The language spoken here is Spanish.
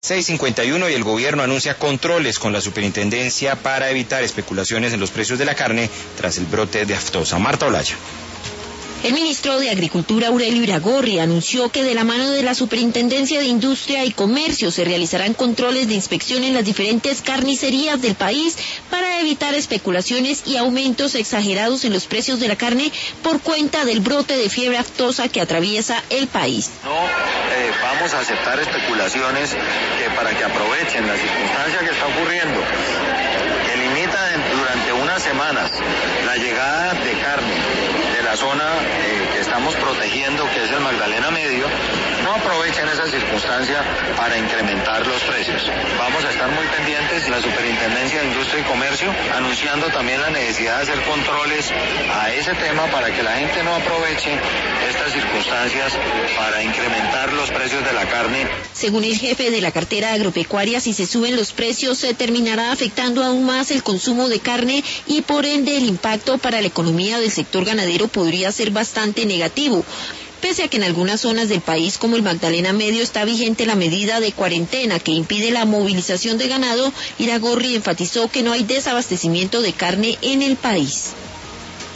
6:51 y el gobierno anuncia controles con la superintendencia para evitar especulaciones en los precios de la carne tras el brote de aftosa. Marta Olaya. El ministro de Agricultura, Aurelio Iragorri, anunció que de la mano de la Superintendencia de Industria y Comercio se realizarán controles de inspección en las diferentes carnicerías del país para evitar especulaciones y aumentos exagerados en los precios de la carne por cuenta del brote de fiebre aftosa que atraviesa el país. No vamos a aceptar especulaciones para que aprovechen la circunstancia que está ocurriendo, que limita durante unas semanas la llegada de carne de la zona que estamos protegiendo, que es el Magdalena Medio. No aprovechen esa circunstancia para incrementar los precios. Vamos a estar muy pendientes, la Superintendencia de Industria y Comercio, anunciando también la necesidad de hacer controles a ese tema para que la gente no aproveche estas circunstancias para incrementar los precios de la carne. Según el jefe de la cartera agropecuaria, si se suben los precios, se terminará afectando aún más el consumo de carne y por ende el impacto para la economía del sector ganadero podría ser bastante negativo. Pese a que en algunas zonas del país, como el Magdalena Medio, está vigente la medida de cuarentena que impide la movilización de ganado, Iragorri enfatizó que no hay desabastecimiento de carne en el país.